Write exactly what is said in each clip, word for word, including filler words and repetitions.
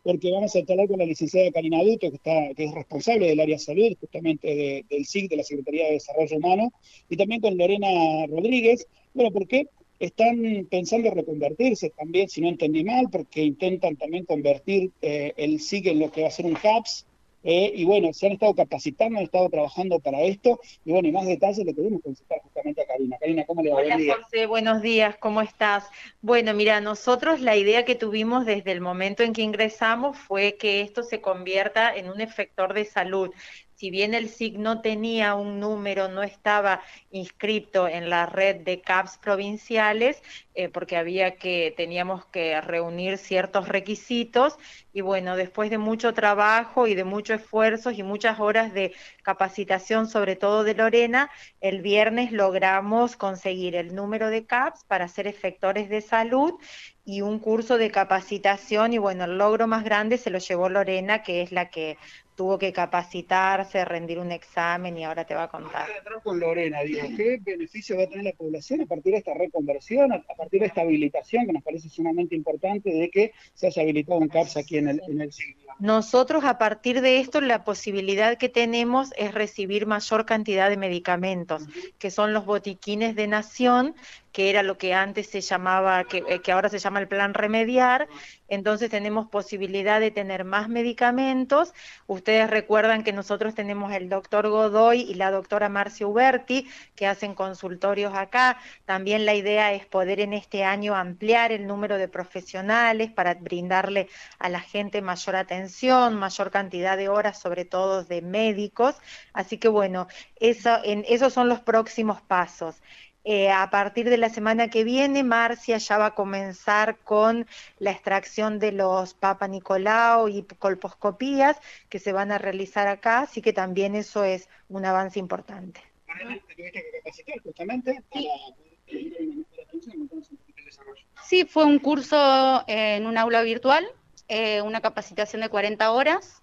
porque vamos a charlar con la licenciada Karina Duto, que, está, que es responsable del área de salud, justamente de- del S I C, de la Secretaría de Desarrollo Humano, y también con Lorena Rodríguez. Bueno, ¿por qué? Están pensando reconvertirse también, si no entendí mal, porque intentan también convertir eh, el S I C en lo que va a ser un CAPS. Eh, y bueno, se han estado capacitando, han estado trabajando para esto. Y bueno, y más detalles le queremos consultar justamente a Karina. Karina, ¿cómo le va? Buen Hola día. José, buenos días, ¿cómo estás? Bueno, mira, nosotros la idea que tuvimos desde el momento en que ingresamos fue que esto se convierta en un efector de salud. Si bien el S I C no tenía un número, no estaba inscrito en la red de CAPS provinciales, eh, porque había que, teníamos que reunir ciertos requisitos, y bueno, después de mucho trabajo y de mucho esfuerzo y muchas horas de capacitación, sobre todo de Lorena, el viernes logramos conseguir el número de CAPS para ser efectores de salud y un curso de capacitación, y bueno, el logro más grande se lo llevó Lorena, que es la que tuvo que capacitarse, rendir un examen y ahora te va a contar. Voy a entrar con Lorena, digo, ¿qué beneficio va a tener la población a partir de esta reconversión, a, a partir de esta habilitación, que nos parece sumamente importante, de que se haya habilitado un CAPS aquí en el, en el S I C, digamos? Nosotros a partir de esto la posibilidad que tenemos es recibir mayor cantidad de medicamentos, que son los botiquines de nación, que era lo que antes se llamaba, que, eh, que ahora se llama el plan remediar. Entonces tenemos posibilidad de tener más medicamentos. Ustedes recuerdan que nosotros tenemos el doctor Godoy y la doctora Marcia Uberti, que hacen consultorios acá. También la idea es poder en este año ampliar el número de profesionales para brindarle a la gente mayor atención, mayor cantidad de horas, sobre todo de médicos. Así que bueno, eso, en, esos son los próximos pasos. Eh, a partir de la semana que viene, Marcia ya va a comenzar con la extracción de los Papa Nicolau y colposcopías que se van a realizar acá, así que también eso es un avance importante. Lorena, te tuviste que capacitar justamente para poder ir a una mejor atención, entonces, un poquito de desarrollo. Sí, fue un curso en un aula virtual, eh, una capacitación de cuarenta horas.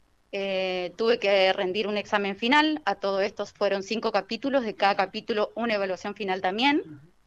Eh, tuve que rendir un examen final. A todo esto fueron cinco capítulos, de cada capítulo una evaluación final también.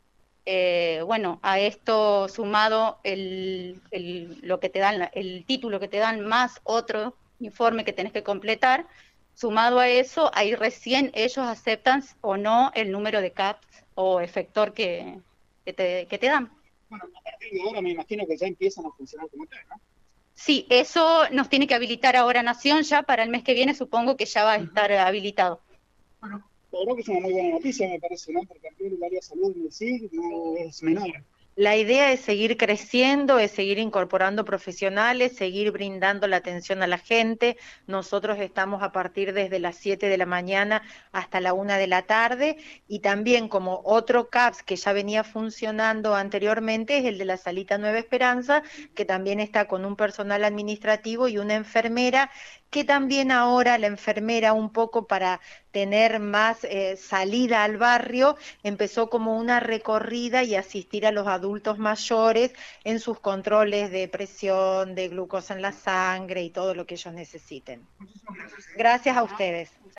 Eh, bueno, a esto sumado el, el, lo que te dan, el título que te dan más otro informe que tenés que completar, sumado a eso, ahí recién ellos aceptan o no el número de CAPS o efector que, que, te, que te dan. Bueno, a partir de ahora me imagino que ya empiezan a funcionar como tal, ¿no? Sí, eso nos tiene que habilitar ahora Nación ya para el mes que viene, supongo que ya va a estar habilitado. Bueno, la verdad que es una muy buena noticia, me parece, ¿no? Porque ampliar el área de salud en el S I C no es menor. La idea es seguir creciendo, es seguir incorporando profesionales, seguir brindando la atención a la gente. Nosotros estamos a partir desde las siete de la mañana hasta la una de la tarde, y también como otro CAPS que ya venía funcionando anteriormente es el de la Salita Nueva Esperanza, que también está con un personal administrativo y una enfermera, que también ahora la enfermera, un poco para tener más eh, salida al barrio, empezó como una recorrida y asistir a los adultos mayores en sus controles de presión, de glucosa en la sangre y todo lo que ellos necesiten. Gracias a ustedes.